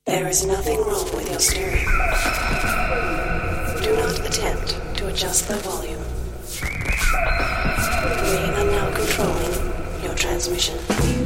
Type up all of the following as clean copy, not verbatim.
There is nothing wrong with your stereo. Do not attempt to adjust the volume. We are now controlling your transmission.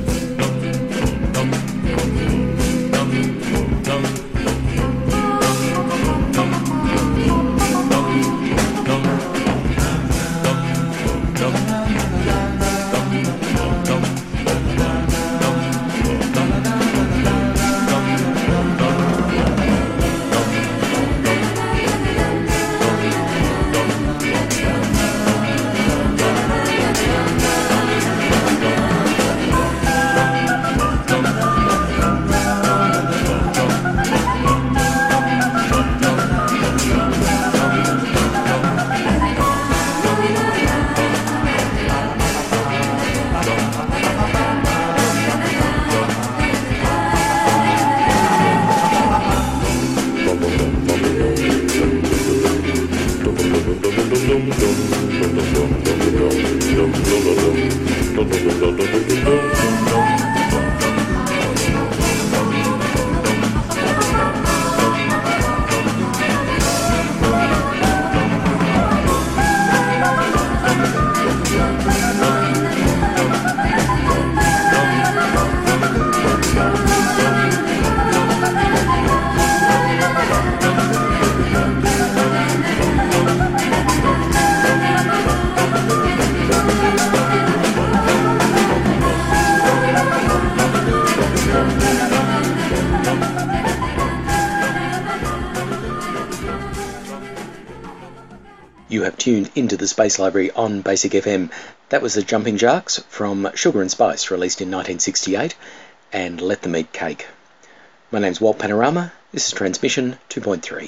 You have tuned into the Space Library on Basic FM. That was the Jumping Jacks from Sugar and Spice, released in 1968, and Let Them Eat Cake. My name's Walt Panorama. This is Transmission 2.3.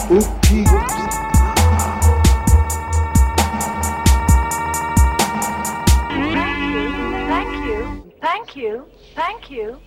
Spooky. Thank you. Thank you.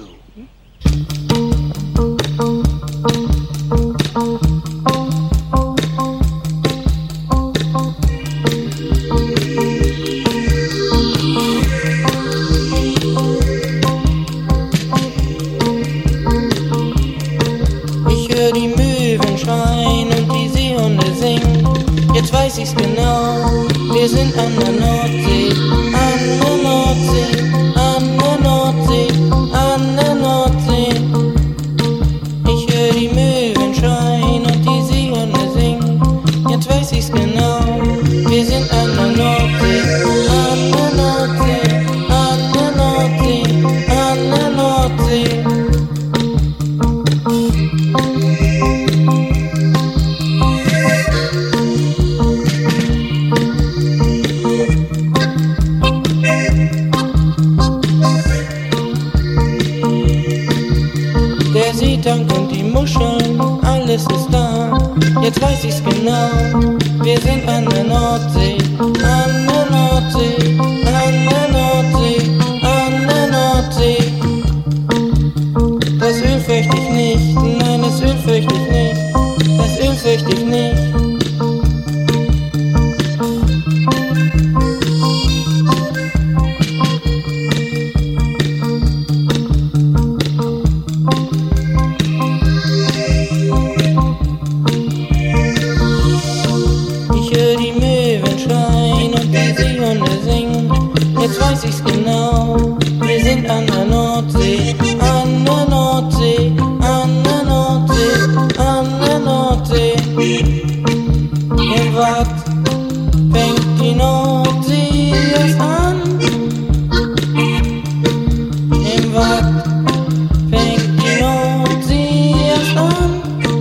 Ich höre die Möwen schreien und die Seehunde singen. Jetzt weiß ich's genau, wir sind an der Nordsee, an der Nordsee, an der Nordsee, an der Nordsee. Ich höre die Möwen schreien und die Seehunde singen. Jetzt weiß ich's genau, wir sind an der Nordsee, an der Nordsee, an der Nordsee, an der Nordsee. Der Seetank und die Muscheln, alles ist da. Jetzt weiß ich's genau, wir sind an der Nordsee, an der Nordsee, an der Nordsee, an der Nordsee. Das Öl fürchte ich nicht, nein, das Öl fürchte ich nicht, das Öl fürchte ich nicht. Ich höre die Möwen schreien und die Seehunde singen. Jetzt weiß ich's genau, wir sind an der Nordsee, an der Nordsee, an der Nordsee, an der Nordsee. Im Watt fängt die Nordsee erst an. Im Watt fängt die Nordsee erst an.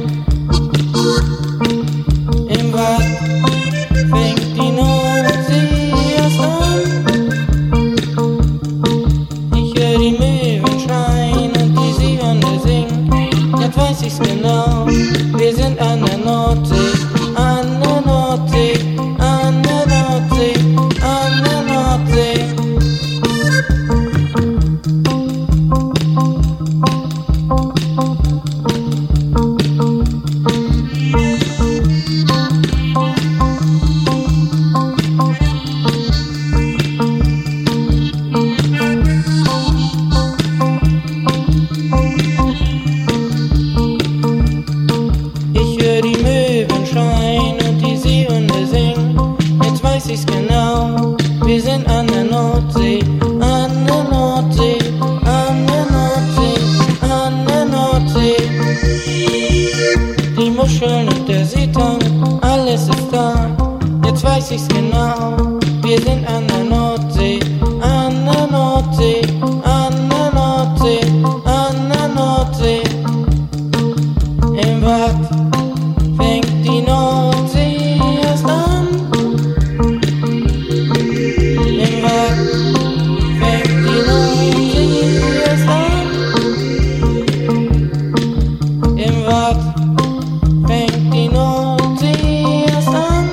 Im Watt fängt die Nordsee erst an. Ich höre die Möwen schreien und die Seehunde singen. Jetzt weiß ich's genau, wir sind an der Nordsee, an der Nordsee, an der Nordsee, an der Nordsee. Ich höre die Möwen schreien und die Seehunde singen. Jetzt weiß ich's genau, wir sind an der Nordsee, an der Nordsee, an der Nordsee, an der Nordsee. Die Muscheln und der Seetang, alles ist da. Jetzt weiß ich's genau, wir sind an der Nordsee, an der Nordsee, an der Nordsee, an der Nordsee. Im Watt fängt die Nordsee erst an. Im Watt fängt die Nordsee erst an. Im Watt fängt die Nordsee erst an.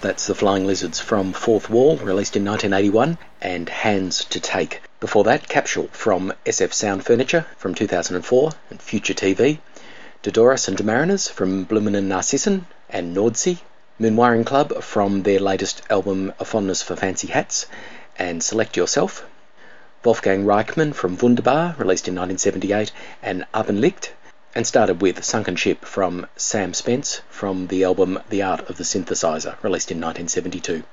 That's the Flying Lizards from Fourth Wall, released in 1981, and Hands to Take. Before that, Capsule from SF Sound Furniture from 2004 and Future TV. Dodoris and Demariners from Bloomin' and Narcissan and Nordsea. Moonwiring Club from their latest album A Fondness for Fancy Hats and Select Yourself. Wolfgang Reichmann from Wunderbar, released in 1978, and Abendlicht, and started with Sunken Ship from Sam Spence from the album The Art of the Synthesizer, released in 1972.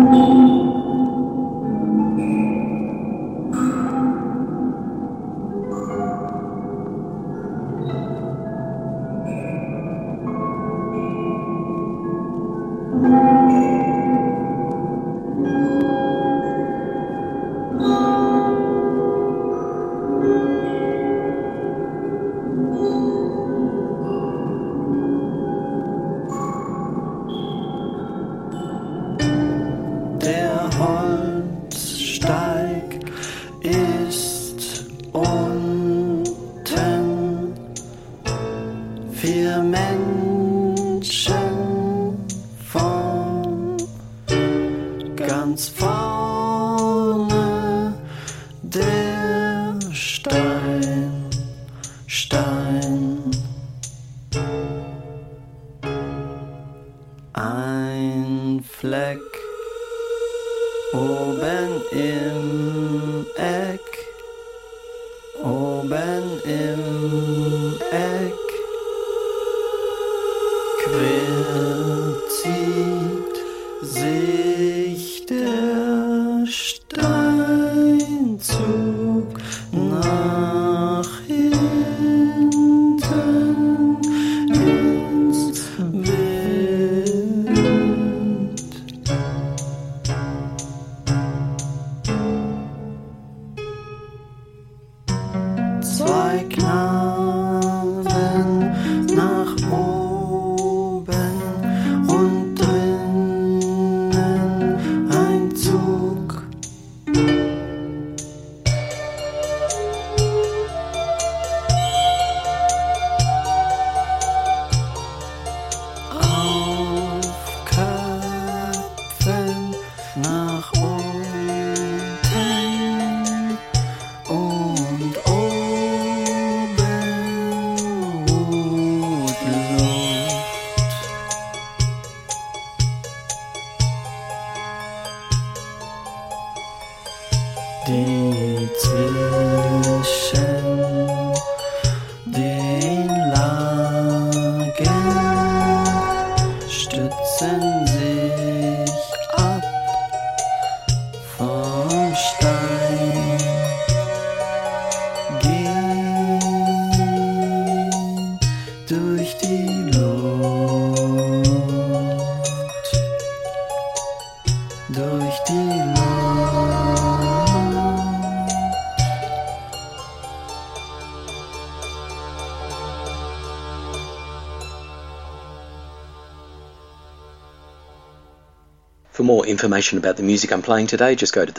For more information about the music I'm playing today, just go to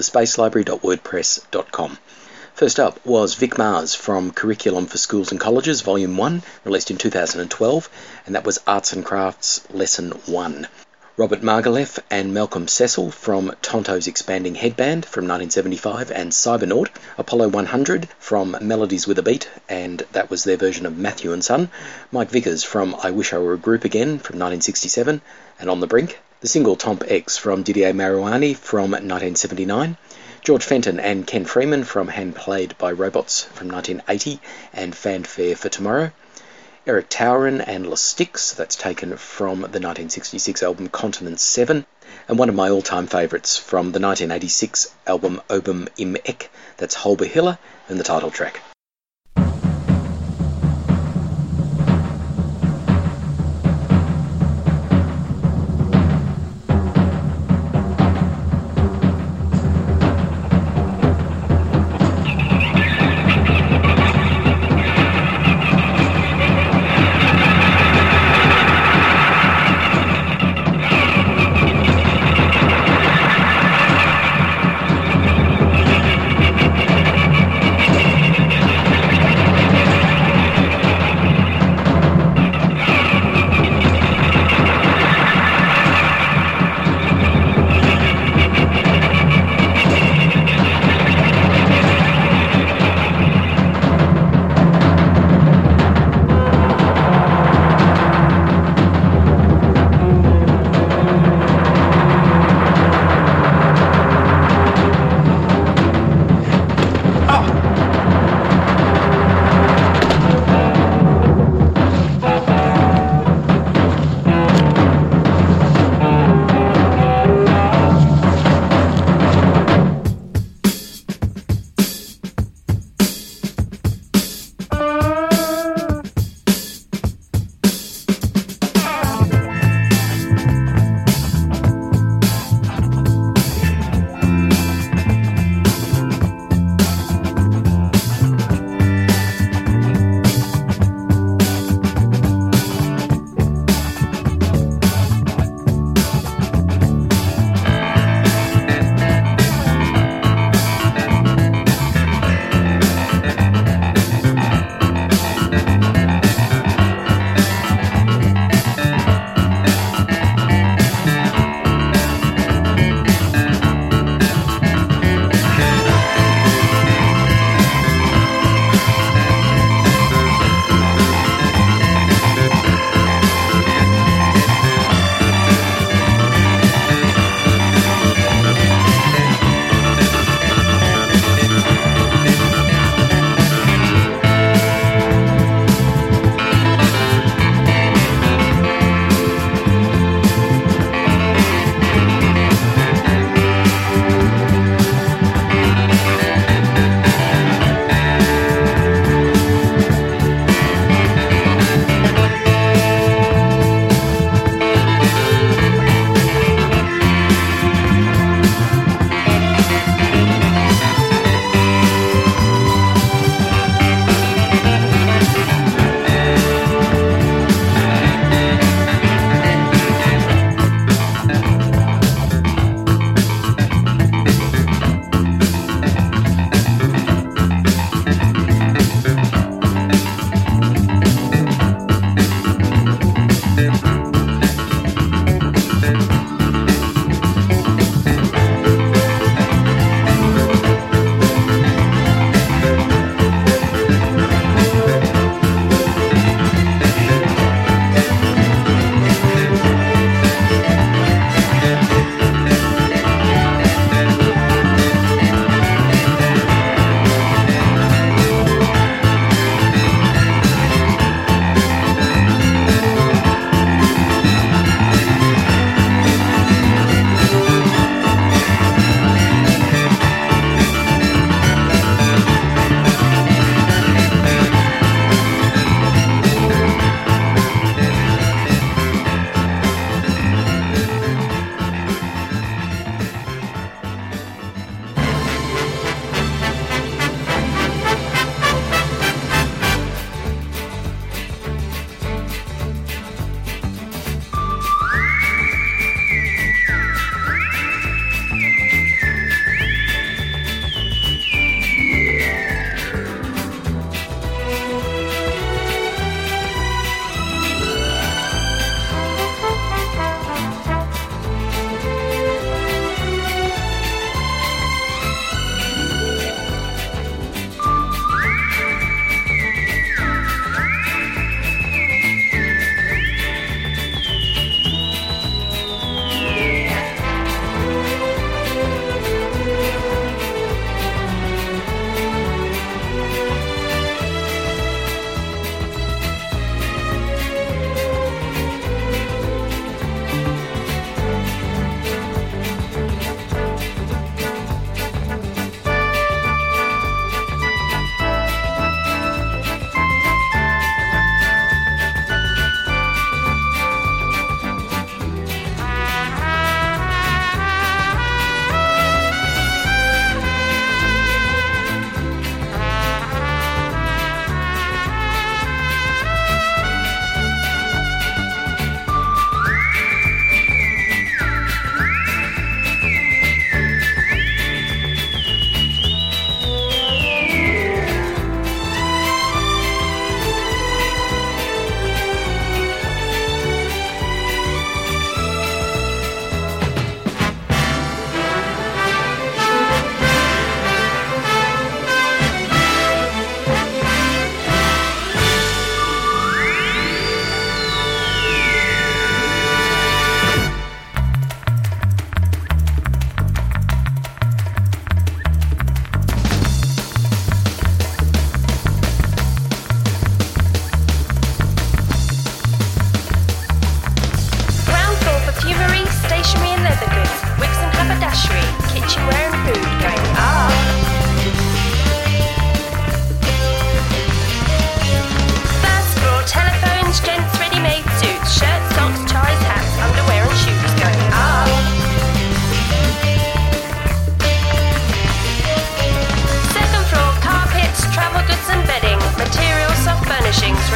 thespacelibrary.wordpress.com. First up was Vic Mars from Curriculum for Schools and Colleges, Volume 1, released in 2012, and that was Arts and Crafts Lesson 1. Robert Margouleff and Malcolm Cecil from Tonto's Expanding Headband from 1975, and Cybernaut, Apollo 100 from Melodies with a Beat, and that was their version of Matthew and Son. Mike Vickers from I Wish I Were a Group Again from 1967, and On the Brink. The single Tomp X from Didier Mariani from 1979. George Fenton and Ken Freeman from Hand Played by Robots from 1980, and Fanfare for Tomorrow. Eric Tauren and Les Sticks, that's taken from the 1966 album Continent 7, and one of my all-time favourites from the 1986 album Obum Im Ek, that's Holber Hiller and the title track.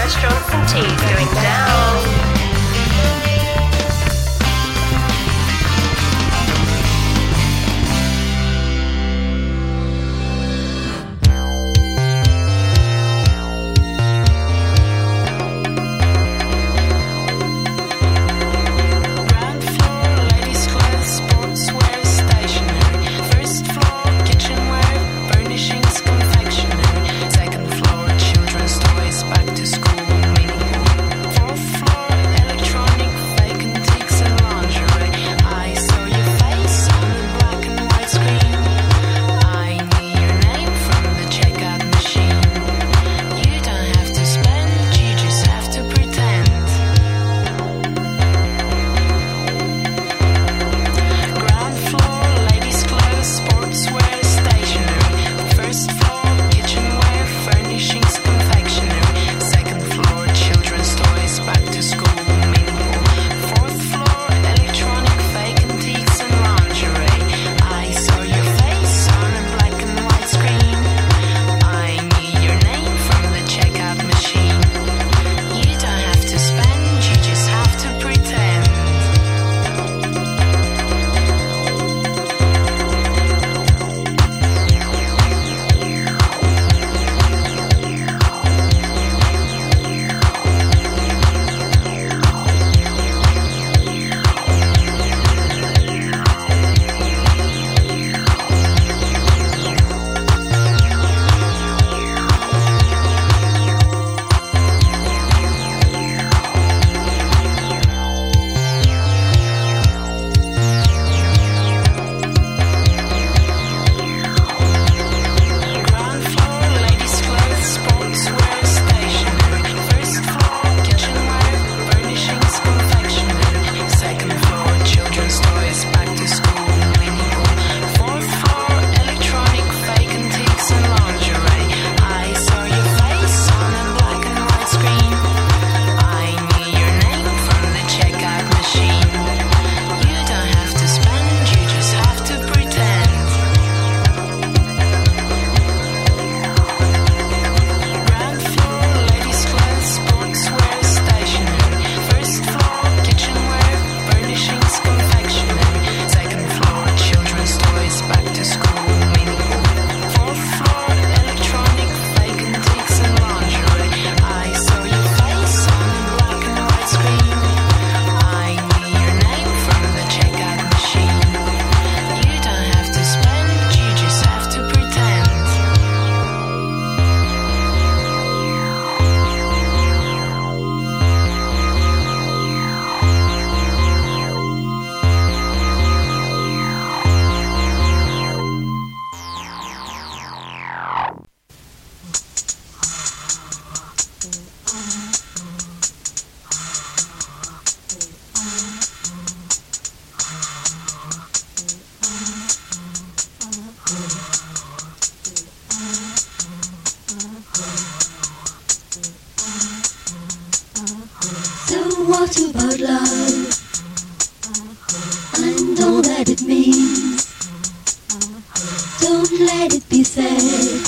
restaurants and teas going down. What about love and all that it means? Don't let it be said,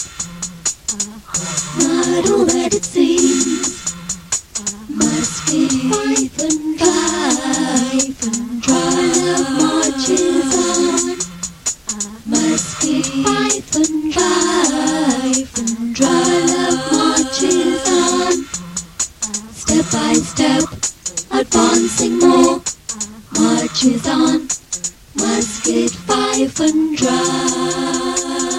not all that it seems. Must be fight and drive and drive marches on. Must be fight and drive marches on. Step by step, advancing more, marches on, musket, fife and drum.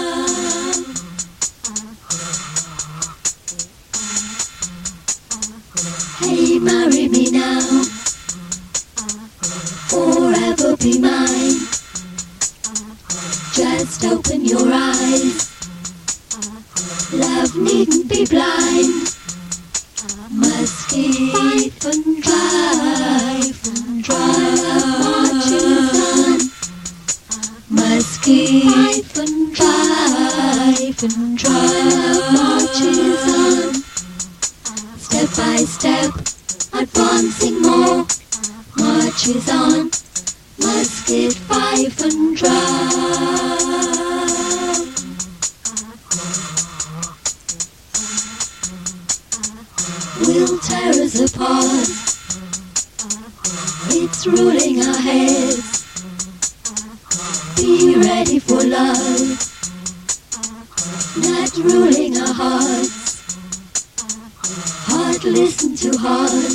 Hey, marry me now, forever be mine. Just open your eyes, love needn't be blind. Musket and drive marches on. Musket and drive marches on. Step by step, advancing more, marches on. Musket, fife and drum. will tear us apart. It's ruling our heads. Be ready for love, not ruling our hearts. Heart listen to heart,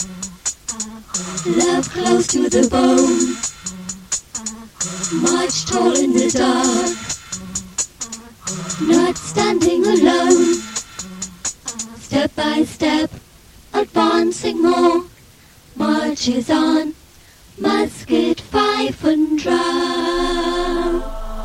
love close to the bone. March tall in the dark, not standing alone. Step by step, advancing more. Marches on, musket, fife and drum.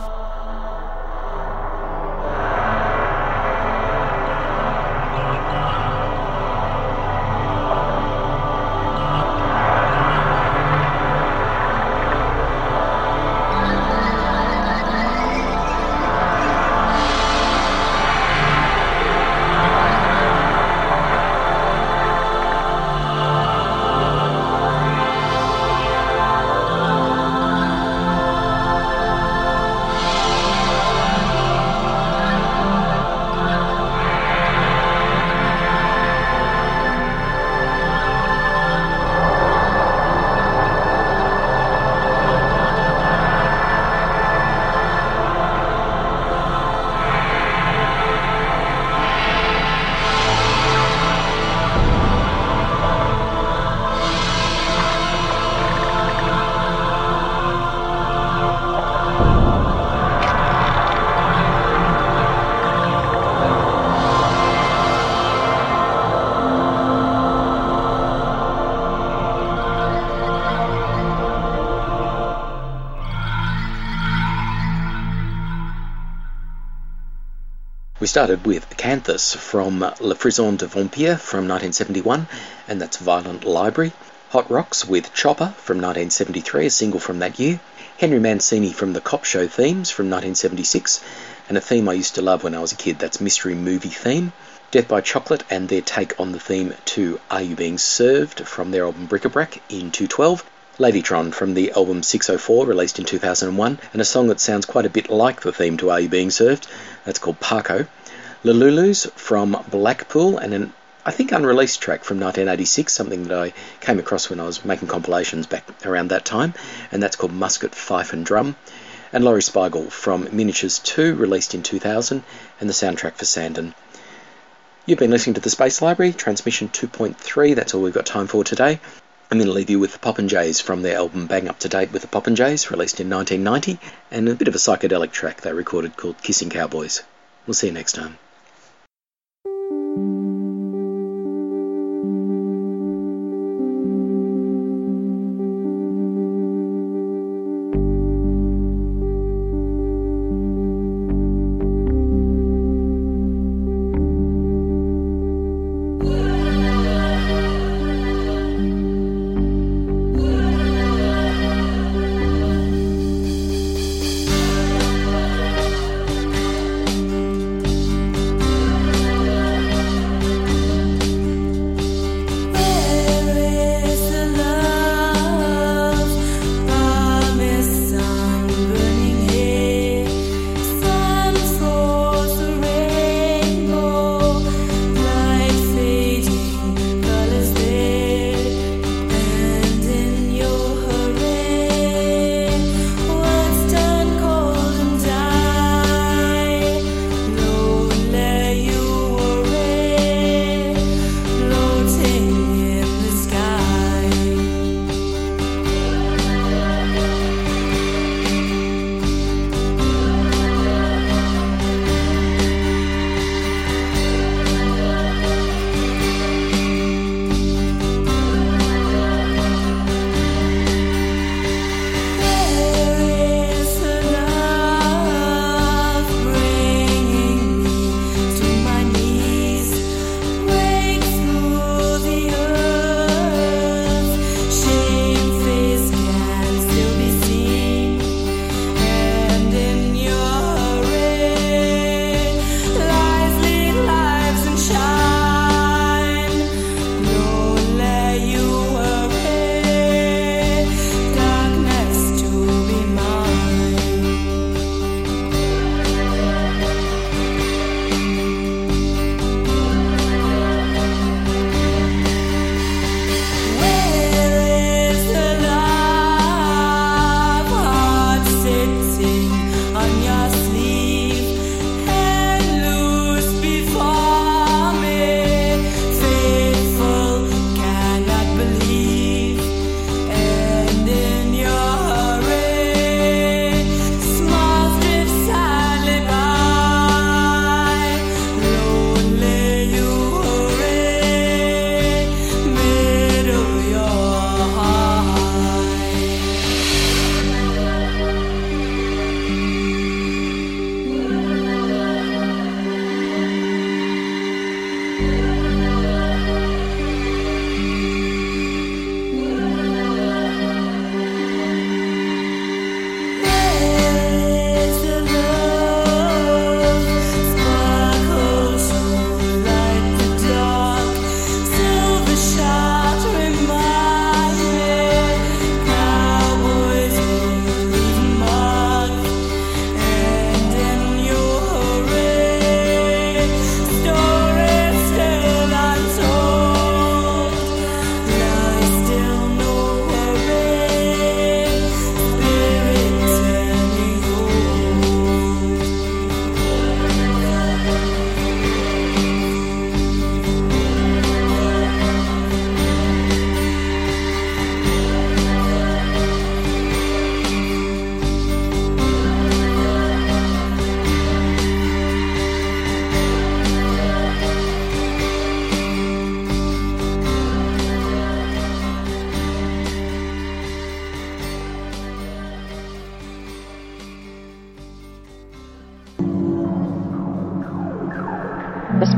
We started with Acanthus from Le Frisson de Vampire from 1971, and that's Violent Library. Hot Rocks with Chopper from 1973, a single from that year. Henry Mancini from the Cop Show Themes from 1976, and a theme I used to love when I was a kid, that's Mystery Movie Theme. Death by Chocolate and their take on the theme to Are You Being Served from their album Bric-a-Brac in 2012. Ladytron from the album 604, released in 2001, and a song that sounds quite a bit like the theme to Are You Being Served, that's called Parko. The Lulus from Blackpool, and an, I think, unreleased track from 1986, something that I came across when I was making compilations back around that time, and that's called Musket, Fife and Drum. And Laurie Spiegel from Miniatures 2, released in 2000, and the soundtrack for Sandon. You've been listening to the Space Library, transmission 2.3, that's all we've got time for today. I'm going to leave you with the Popinjays from their album Bang Up To Date with the Popinjays, released in 1990, and a bit of a psychedelic track they recorded called Kissing Cowboys. We'll see you next time.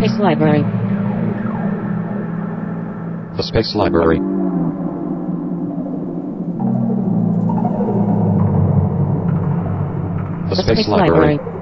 Space Library. The Space Library. The Space Library.